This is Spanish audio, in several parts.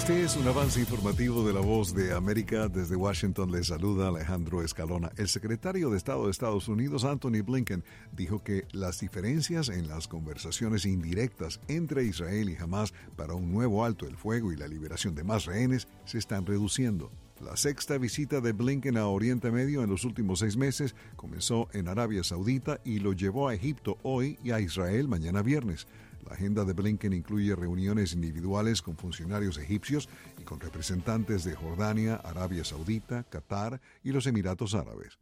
Este es un avance informativo de La Voz de América. Desde Washington les saluda Alejandro Escalona. El secretario de Estado de Estados Unidos, Anthony Blinken, dijo que las diferencias en las conversaciones indirectas entre Israel y Hamás para un nuevo alto el fuego y la liberación de más rehenes se están reduciendo. La sexta visita de Blinken a Oriente Medio en los últimos 6 meses comenzó en Arabia Saudita y lo llevó a Egipto hoy y a Israel mañana viernes. La agenda de Blinken incluye reuniones individuales con funcionarios egipcios y con representantes de Jordania, Arabia Saudita, Qatar y los Emiratos Árabes.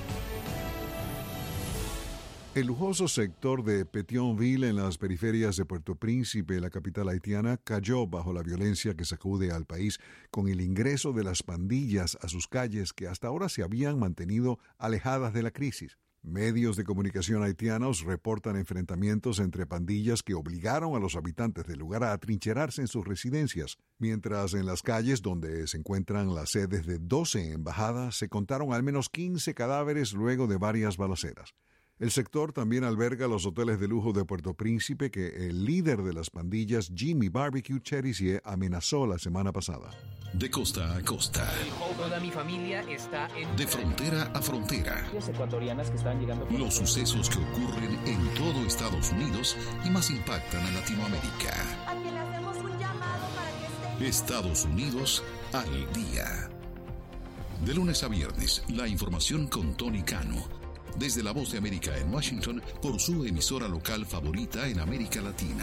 El lujoso sector de Pétionville en las periferias de Puerto Príncipe, la capital haitiana, cayó bajo la violencia que sacude al país con el ingreso de las pandillas a sus calles que hasta ahora se habían mantenido alejadas de la crisis. Medios de comunicación haitianos reportan enfrentamientos entre pandillas que obligaron a los habitantes del lugar a atrincherarse en sus residencias, mientras en las calles donde se encuentran las sedes de 12 embajadas se contaron al menos 15 cadáveres luego de varias balaceras. El sector también alberga los hoteles de lujo de Puerto Príncipe que el líder de las pandillas, Jimmy Barbecue Cherisier, amenazó la semana pasada. De costa a costa. Toda mi familia está en... De frontera a frontera. Ecuatorianas que están llegando... Los sucesos que ocurren en todo Estados Unidos y más impactan a Latinoamérica. A quien le hacemos un llamado para que esté... Estados Unidos al día. De lunes a viernes, la información con Tony Cano. Desde La Voz de América en Washington, por su emisora local favorita en América Latina.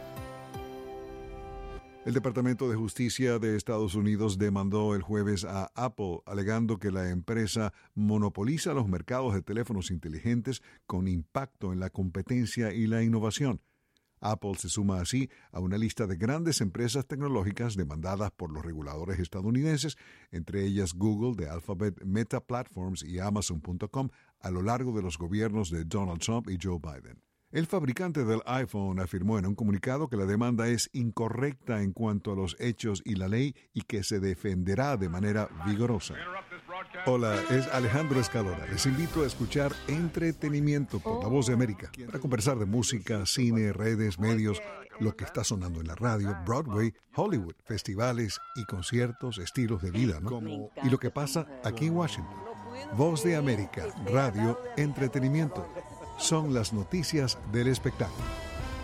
El Departamento de Justicia de Estados Unidos demandó el jueves a Apple, alegando que la empresa monopoliza los mercados de teléfonos inteligentes con impacto en la competencia y la innovación. Apple se suma así a una lista de grandes empresas tecnológicas demandadas por los reguladores estadounidenses, entre ellas Google, de Alphabet, Meta Platforms y Amazon.com, a lo largo de los gobiernos de Donald Trump y Joe Biden. El fabricante del iPhone afirmó en un comunicado que la demanda es incorrecta en cuanto a los hechos y la ley y que se defenderá de manera vigorosa. Hola, es Alejandro Escalona. Les invito a escuchar Entretenimiento por La Voz de América para conversar de música, cine, redes, medios, lo que está sonando en la radio, Broadway, Hollywood, festivales y conciertos, estilos de vida, ¿no? Y lo que pasa aquí en Washington. Voz de América, radio, entretenimiento. Son las noticias del espectáculo.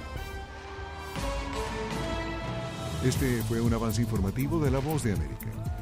Este fue un avance informativo de La Voz de América.